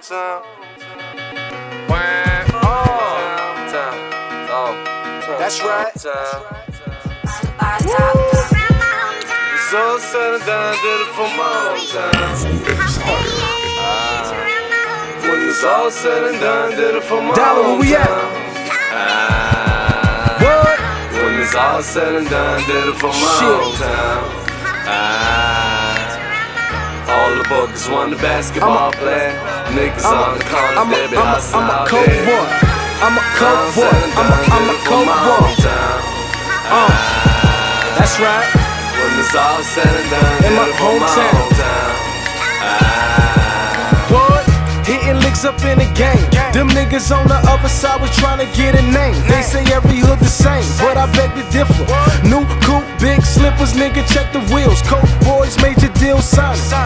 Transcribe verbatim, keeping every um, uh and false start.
hometown. Wham, hometown. Oh, That's right. It's all said and done, did it for my hometown. Ah, when it's all said and done, did it for my Dollar, where we at? hometown. Ah, What? when it's all said and done, did it for my Shit. hometown. Ah, all the bookers want the basketball play. Niggas I'm a- on the corner, I'm a, they be I'm a, hustling I'm a out cold there. boy. I'm a cold All boy. said and I'm a, done, I'm did a it for cold my boy. hometown. Uh, that's right. When it's all said and done, In my did it for my hometown. hometown. Ah, What? Hitting licks up in the game. Them niggas on the other side was trying to get a name. They say every hood the same, but I beg to differ. New coupe, big slippers, nigga, check the wheels. Coke boys, major deal signing.